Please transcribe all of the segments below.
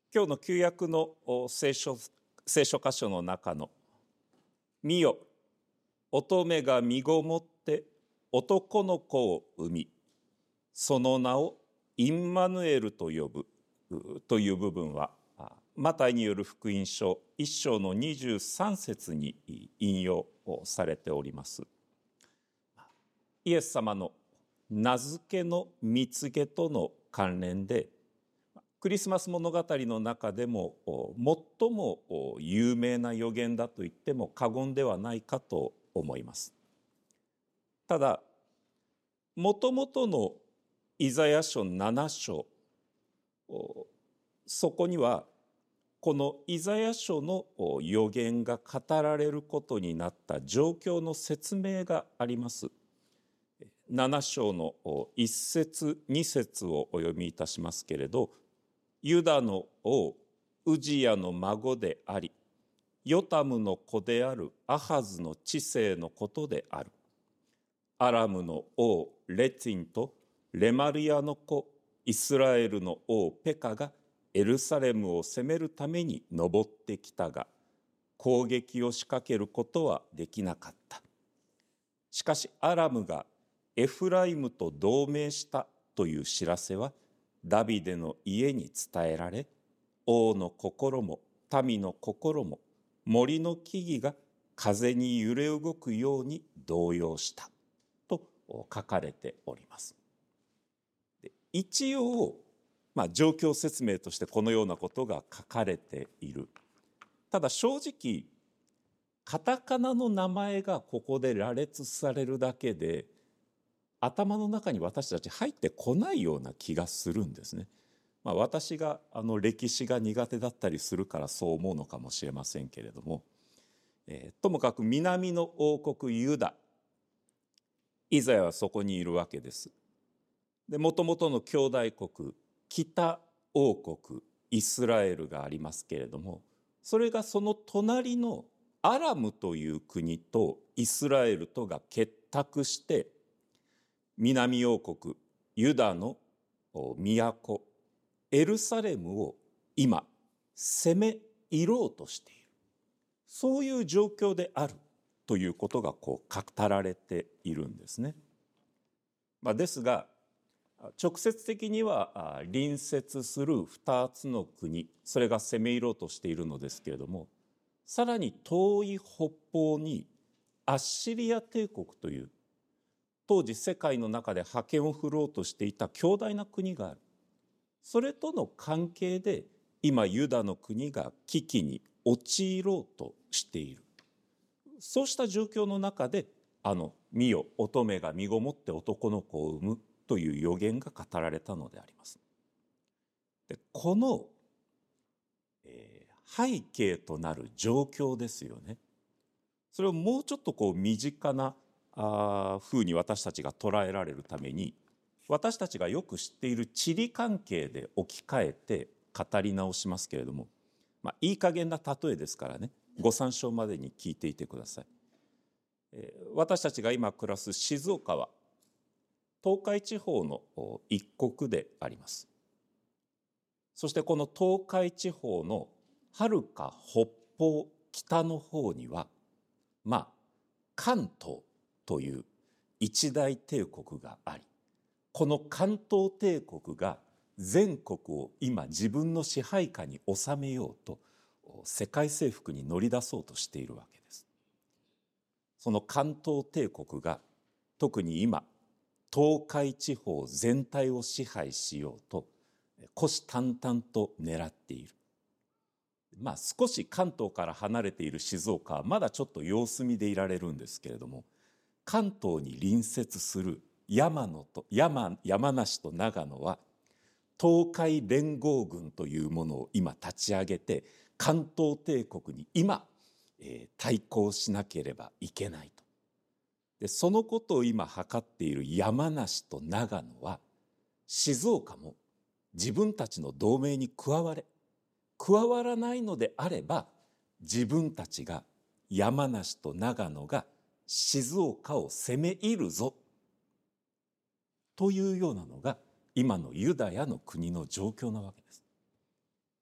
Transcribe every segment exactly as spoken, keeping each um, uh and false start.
今日の旧約の聖書、聖書箇所の中の「見よ、乙女が身ごもって男の子を産み、その名をインマヌエルと呼ぶ」という部分はマタイによる福音書いっ章のにじゅうさん節に引用されております。イエス様の名付けの蜜毛との関連で、クリスマス物語の中でも最も有名な預言だと言っても過言ではないかと思います。ただ、もともとのイザヤ書なな章、そこにはこのイザヤ書の預言が語られることになった状況の説明があります。なな章のいっ節に節をお読みいたしますけれど、ユダの王ウジヤの孫であり、ヨタムの子であるアハズの治世のことである。アラムの王レツィンとレマリアの子イスラエルの王ペカがエルサレムを攻めるために登ってきたが、攻撃を仕掛けることはできなかった。しかしアラムがエフライムと同盟したという知らせはダビデの家に伝えられ、王の心も民の心も森の木々が風に揺れ動くように動揺したと書かれております。で、一応、まあ、状況説明としてこのようなことが書かれている。ただ正直カタカナの名前がここで羅列されるだけで頭の中に私たち入ってこないような気がするんですね。まあ、私があの歴史が苦手だったりするからそう思うのかもしれませんけれども、えー、ともかく南の王国ユダ、イザヤはそこにいるわけです。で、もともとの兄弟国北王国イスラエルがありますけれども、それがその隣のアラムという国とイスラエルとが結託して南王国ユダの都エルサレムを今攻め入ろうとしている、そういう状況であるということがこう語られているんですね。まあ、ですが直接的には隣接するふたつの国、それが攻め入ろうとしているのですけれども、さらに遠い北方にアッシリア帝国という当時世界の中で覇権を振ろうとしていた強大な国がある。それとの関係で今ユダの国が危機に陥ろうとしている。そうした状況の中であの「見よ、乙女が身ごもって男の子を産む」という預言が語られたのであります。で、この、えー、背景となる状況ですよね。それをもうちょっとこう身近なあ風に私たちが捉えられるために、私たちがよく知っている地理関係で置き換えて語り直しますけれども、まあ、いい加減な例えですからね、ご参照までに聞いていてください。えー、私たちが今暮らす静岡は東海地方の一国であります。そしてこの東海地方のはるか北方北の方には、まあ関東という一大帝国があり、この関東帝国が全国を今自分の支配下に収めようと世界征服に乗り出そうとしているわけです。その関東帝国が特に今東海地方全体を支配しようと虎視眈々と狙っている。まあ少し関東から離れている静岡はまだちょっと様子見でいられるんですけれども、関東に隣接する山野と 山, 山梨と長野は東海連合軍というものを今立ち上げて関東帝国に今、えー、対抗しなければいけないと。で、そのことを今図っている山梨と長野は静岡も自分たちの同盟に加われ加わらないのであれば、自分たちが山梨と長野が静岡を攻め入るぞというようなのが今のユダヤの国の状況なわけです。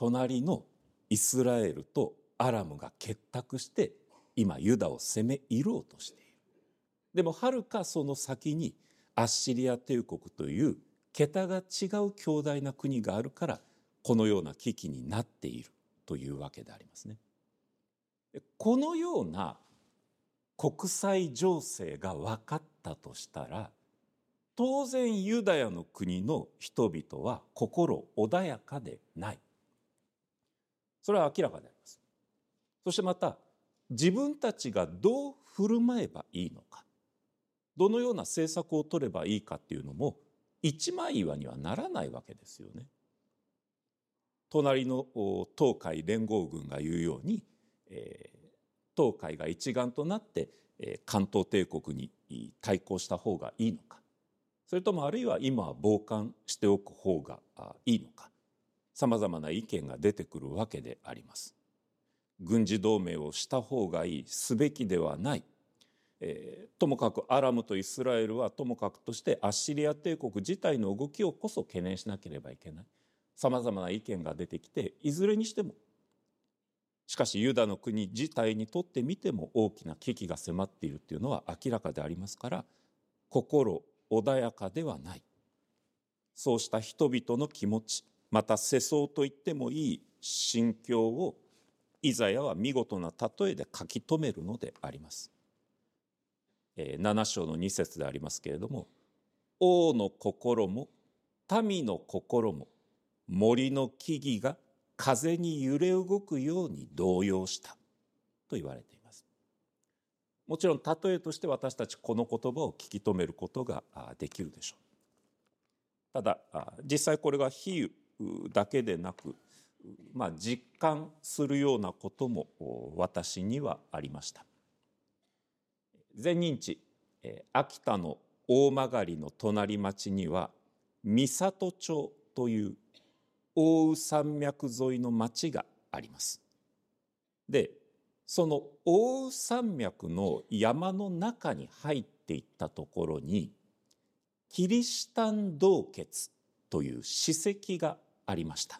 隣のイスラエルとアラムが結託して今ユダを攻め入ろうとしている。でもはるかその先にアッシリア帝国という桁が違う強大な国があるからこのような危機になっているというわけでありますね。このような国際情勢が分かったとしたら、当然ユダヤの国の人々は心穏やかでない。それは明らかであります。そしてまた自分たちがどう振る舞えばいいのか、どのような政策を取ればいいかっていうのも一枚岩にはならないわけですよね。隣の東海連合軍が言うように、えー、東海が一丸となって、えー、関東帝国に対抗した方がいいのか、それともあるいは今は傍観しておく方がいいのか、さまざまな意見が出てくるわけであります。軍事同盟をした方がいい、すべきではない、えー、ともかくアラムとイスラエルはともかくとしてアッシリア帝国自体の動きをこそ懸念しなければいけない、さまざまな意見が出てきて、いずれにしてもしかしユダの国自体にとってみても大きな危機が迫っているというのは明らかでありますから、心穏やかではない、そうした人々の気持ち、また世相と言ってもいい心境をイザヤは見事な例えで書き留めるのであります。なな章のに節でありますけれども、王の心も民の心も森の木々が風に揺れ動くように動揺したと言われています。もちろん例えとして私たちこの言葉を聞き止めることができるでしょう。ただ実際これが比喩だけでなく、まあ、実感するようなことも私にはありました。前任地秋田の大曲の隣町には三郷町という奥羽山脈沿いの町があります。でその奥羽山脈の山の中に入っていったところにキリシタン洞穴という史跡がありました。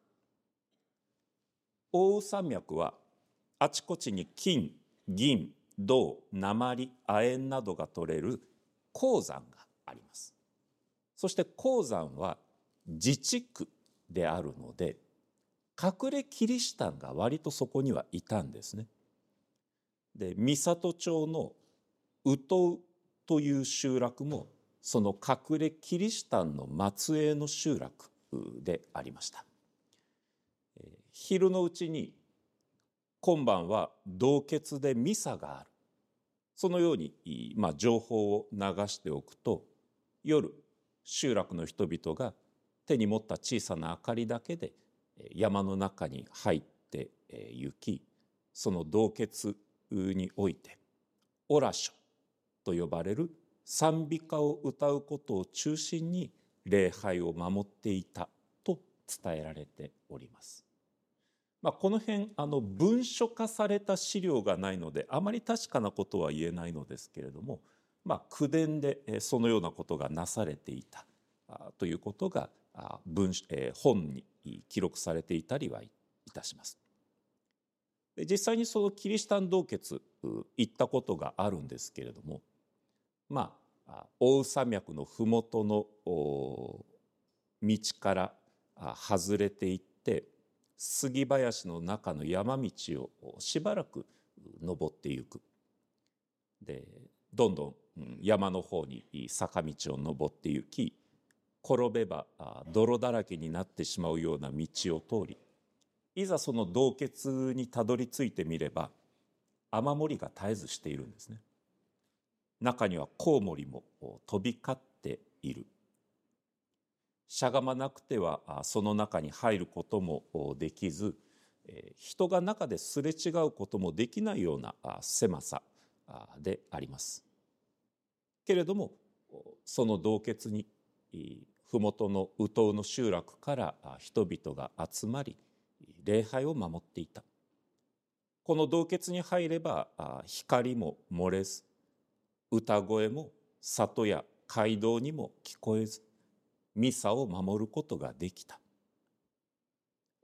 奥羽山脈はあちこちに金、銀、銅、鉛、亜鉛などが取れる鉱山があります。そして鉱山は自治区であるので、隠れキリシタンが割とそこにはいたんですね。で三郷町の宇土という集落もその隠れキリシタンの末裔の集落でありました。昼のうちに今晩は洞穴でミサがある、そのように、まあ、情報を流しておくと、夜集落の人々が手に持った小さな明かりだけで山の中に入って行き、その洞窟においてオラショと呼ばれる賛美歌を歌うことを中心に礼拝を守っていたと伝えられております。まあ、この辺あの文書化された資料がないのであまり確かなことは言えないのですけれども、まあ、口伝でそのようなことがなされていたということが文本に記録されていたりはいたします。で実際にそのキリシタン洞窟行ったことがあるんですけれども、まあ奥羽山脈の麓の道から外れていって杉林の中の山道をしばらく登っていく。でどんどん山の方に坂道を登っていき、転べば泥だらけになってしまうような道を通り、いざその洞穴にたどり着いてみれば雨漏りが絶えずしているんですね。中にはコウモリも飛び交っている。しゃがまなくてはその中に入ることもできず、人が中ですれ違うこともできないような狭さであります。けれどもその洞穴に麓の宇土の集落から人々が集まり礼拝を守っていた。この洞穴に入れば光も漏れず、歌声も里や街道にも聞こえず、ミサを守ることができた。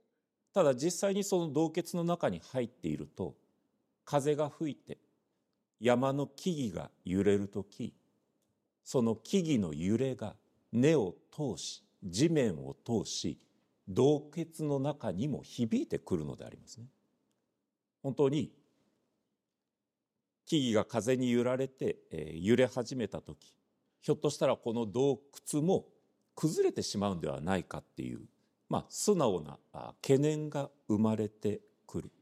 ただ実際にその洞穴の中に入っていると、風が吹いて山の木々が揺れるとき、その木々の揺れが根を通し、地面を通し、洞穴の中にも響いてくるのでありますね。本当に木々が風に揺られて、えー、揺れ始めたとき、ひょっとしたらこの洞窟も崩れてしまうんではないかっていう、まあ、素直な懸念が生まれてくる。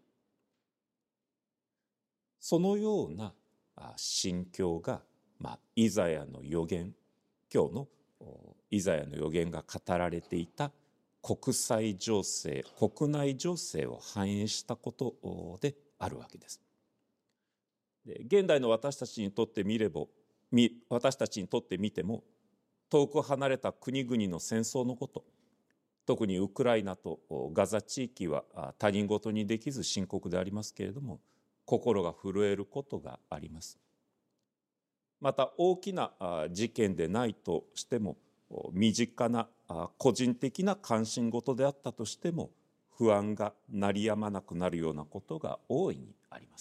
そのような心境が、まあ、イザヤの預言、今日のイザヤの預言が語られていた国際情勢、国内情勢を反映したことであるわけです。で、現代の私たちにとってみれば、私たちにとってみても、遠く離れた国々の戦争のこと、特にウクライナとガザ地域は他人事にできず深刻でありますけれども、心が震えることがあります。また大きな事件でないとしても、身近な個人的な関心事であったとしても、不安が鳴りやまなくなるようなことが大いにあります。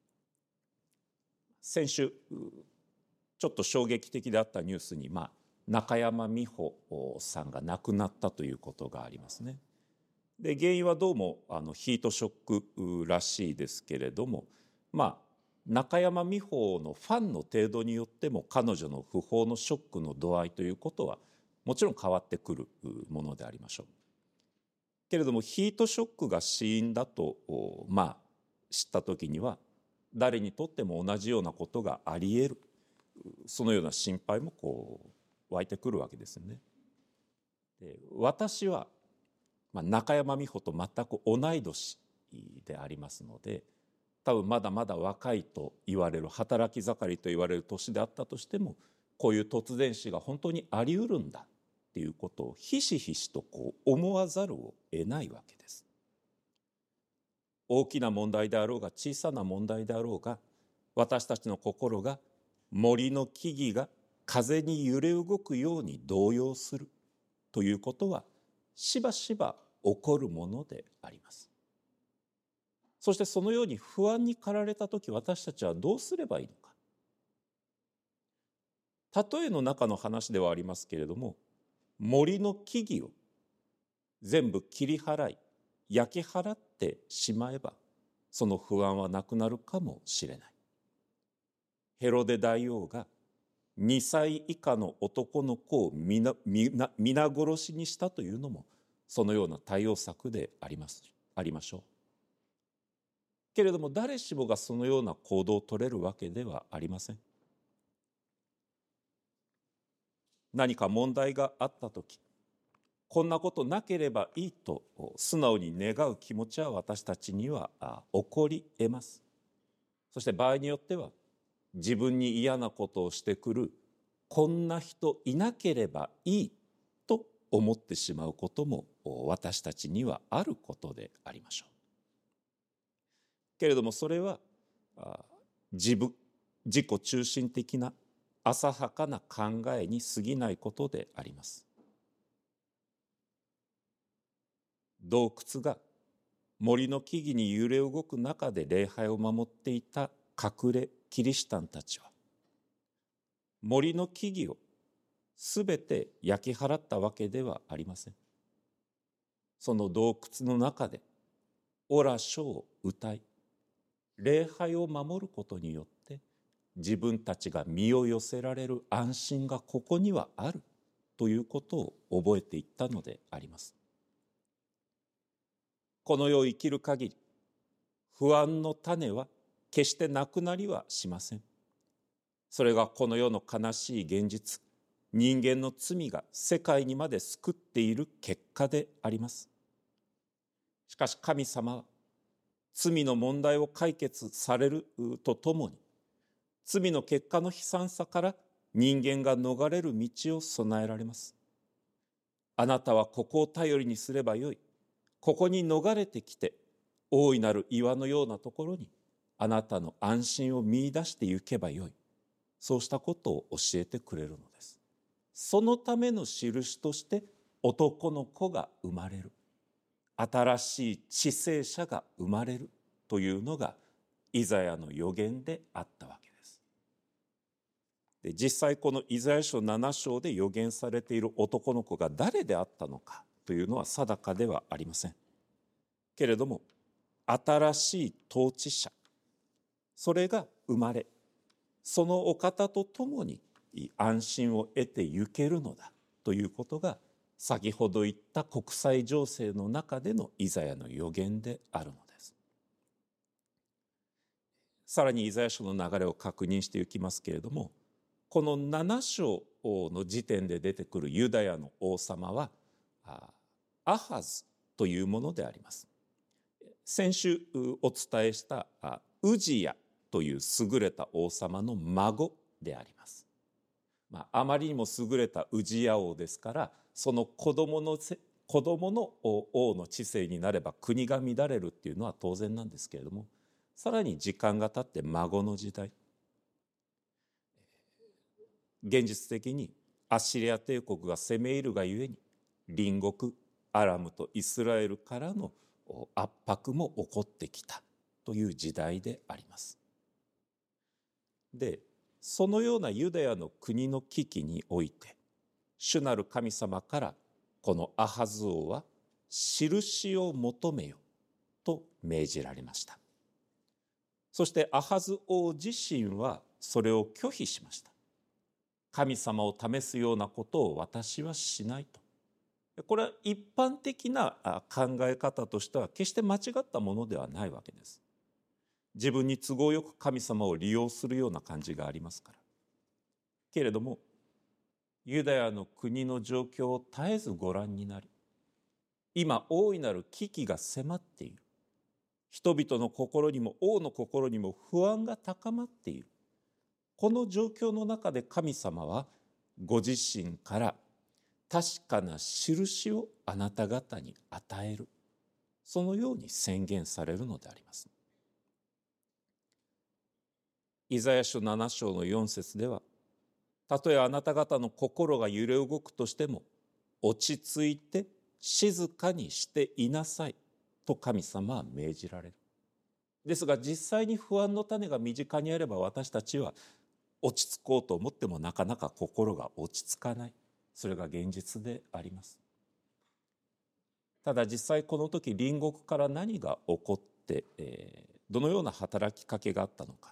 先週ちょっと衝撃的であったニュースに、まあ、中山美穂さんが亡くなったということがありますね。で、原因はどうもあのヒートショックらしいですけれども、まあ中山美穂のファンの程度によっても彼女の訃報のショックの度合いということはもちろん変わってくるものでありましょう。けれどもヒートショックが死因だとまあ知った時には、誰にとっても同じようなことがあり得る、そのような心配もこう湧いてくるわけですよね。で、私は、まあ、中山美穂と全く同い年でありますので、多分まだまだ若いと言われる、働き盛りと言われる年であったとしても、こういう突然死が本当にあり得るんだっていうことをひしひしとこう思わざるを得ないわけです。大きな問題であろうが小さな問題であろうが、私たちの心が森の木々が風に揺れ動くように動揺するということはしばしば起こるものであります。そしてそのように不安に駆られたとき、私たちはどうすればいいのか。例えの中の話ではありますけれども、森の木々を全部切り払い焼き払ってしまえば、その不安はなくなるかもしれない。ヘロデ大王がにさい以下の男の子を皆皆皆殺しにしたというのも、そのような対応策であります、ありましょう。けれども誰しもがそのような行動を取れるわけではありません。何か問題があったとき、こんなことなければいいと素直に願う気持ちは私たちには起こり得ます。そして場合によっては、自分に嫌なことをしてくるこんな人いなければいいと思ってしまうことも私たちにはあることでありましょう。けれどもそれは自分自己中心的な浅はかな考えに過ぎないことであります。洞窟が森の木々に揺れ動く中で礼拝を守っていた隠れキリシタンたちは、森の木々をすべて焼き払ったわけではありません。その洞窟の中でオラ書を歌い、礼拝を守ることによって自分たちが身を寄せられる安心がここにはあるということを覚えていったのであります。この世を生きる限り、不安の種は決してなくなりはしません。それがこの世の悲しい現実、人間の罪が世界にまで救っている結果であります。しかし神様は罪の問題を解決されるとともに、罪の結果の悲惨さから人間が逃れる道を備えられます。あなたはここを頼りにすればよい。ここに逃れてきて、大いなる岩のようなところにあなたの安心を見出してゆけばよい。そうしたことを教えてくれるのです。そのための印として男の子が生まれる。 新しい治世者が生まれるというのがイザヤの預言であったわけです。で、実際このイザヤ書なな章で預言されている男の子が誰であったのかというのは定かではありません。けれども新しい統治者、それが生まれ、そのお方と共に安心を得てゆけるのだということが先ほど言った国際情勢の中でのイザヤの預言であるのです。さらにイザヤ書の流れを確認していきますけれども、このなな章の時点で出てくるユダヤの王様はアハズというものであります。先週お伝えしたウジヤという優れた王様の孫であります。まあ、あまりにも優れたウジヤ王ですから、その子供の子供の王の治世になれば国が乱れるっていうのは当然なんですけれども、さらに時間が経って孫の時代、現実的にアッシリア帝国が攻め入るがゆえに隣国アラムとイスラエルからの圧迫も起こってきたという時代であります。で、そのようなユダヤの国の危機において、主なる神様からこのアハズ王は印を求めよと命じられました。そしてアハズ王自身はそれを拒否しました。神様を試すようなことを私はしないと。これは一般的な考え方としては決して間違ったものではないわけです。自分に都合よく神様を利用するような感じがありますから。けれどもユダヤの国の状況を絶えずご覧になり、今大いなる危機が迫っている、人々の心にも王の心にも不安が高まっている、この状況の中で神様はご自身から確かな印をあなた方に与える、そのように宣言されるのであります。イザヤ書なな章のよん節では、たとえあなた方の心が揺れ動くとしても落ち着いて静かにしていなさいと神様は命じられる。ですが実際に不安の種が身近にあれば、私たちは落ち着こうと思ってもなかなか心が落ち着かない、それが現実であります。ただ実際この時隣国から何が起こって、えー、どのような働きかけがあったのか、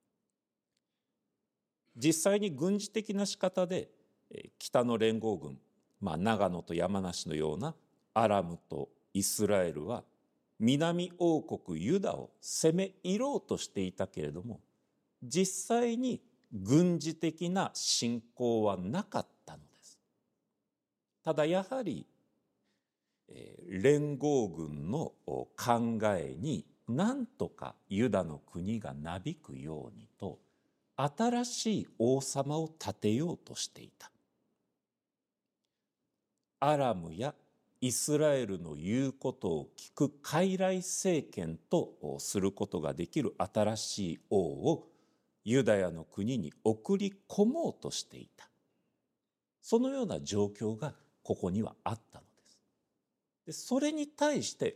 実際に軍事的な仕方で北の連合軍、まあ、長野と山梨のようなアラムとイスラエルは南王国ユダを攻め入ろうとしていたけれども、実際に軍事的な侵攻はなかったのです。ただやはり連合軍の考えになんとかユダの国がなびくようにと新しい王様を立てようとしていた。アラムやイスラエルの言うことを聞く傀儡政権とすることができる新しい王をユダヤの国に送り込もうとしていた。そのような状況がここにはあったのです。で、それに対して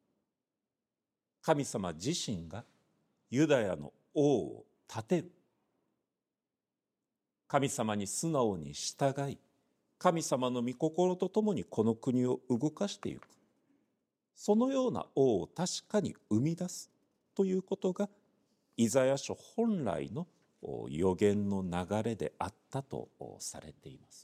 神様自身がユダヤの王を立てる。神様に素直に従い、神様の御心とともにこの国を動かしていく、そのような王を確かに生み出すということがイザヤ書本来の預言の流れであったとされています。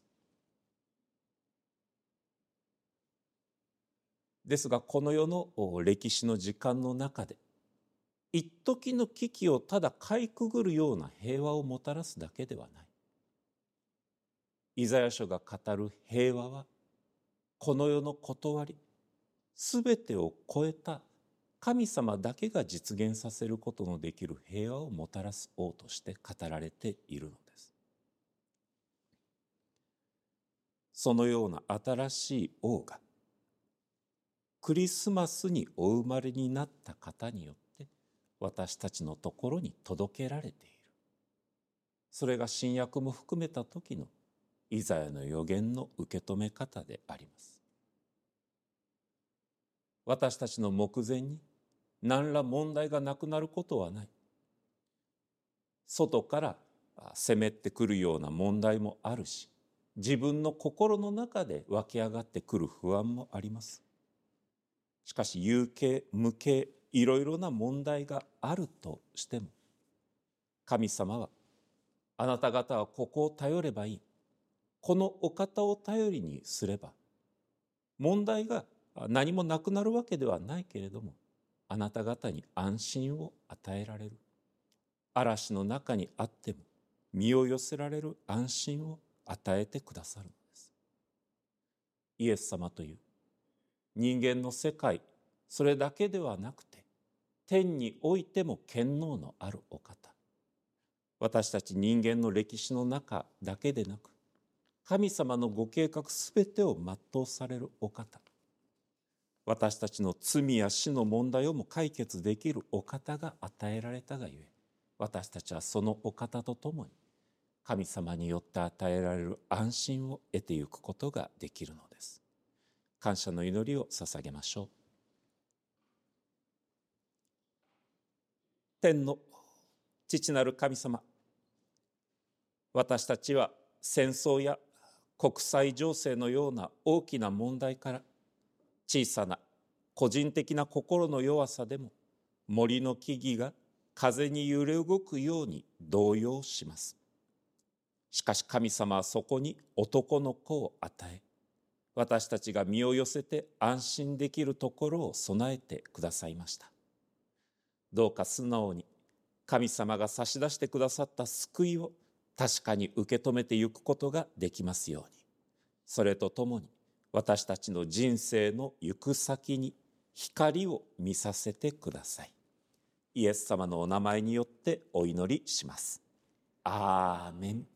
ですがこの世の歴史の時間の中で、一時の危機をただかいくぐるような平和をもたらすだけではない。イザヤ書が語る平和は、この世の断り、すべてを超えた神様だけが実現させることのできる平和をもたらす王として語られているのです。そのような新しい王が、クリスマスにお生まれになった方によって私たちのところに届けられている。それが新約も含めた時のイザヤの預言の受け止め方であります。 私たちの目前に何ら問題がなくなることはない。外から攻めてくるような問題もあるし、自分の心の中で湧き上がってくる不安もあります。しかし有形無形いろいろな問題があるとしても、神様はあなた方はここを頼ればいい、このお方を頼りにすれば問題が何もなくなるわけではないけれども、あなた方に安心を与えられる、嵐の中にあっても身を寄せられる安心を与えてくださるのです。イエス様という人間の世界、それだけではなくて天においても権能のあるお方、私たち人間の歴史の中だけでなく、神様のご計画すべてを全うされるお方、私たちの罪や死の問題をも解決できるお方が与えられたがゆえ、私たちはそのお方と共に神様によって与えられる安心を得てゆくことができるのです。感謝の祈りを捧げましょう。天の父なる神様、私たちは戦争や国際情勢のような大きな問題から、小さな個人的な心の弱さでも森の木々が風に揺れ動くように動揺します。しかし神様はそこに男の子を与え、私たちが身を寄せて安心できるところを備えてくださいました。どうか素直に神様が差し出してくださった救いを確かに受け止めてゆくことができますように、それとともに私たちの人生の行く先に光を見させてください。イエス様のお名前によってお祈りします。アーメン。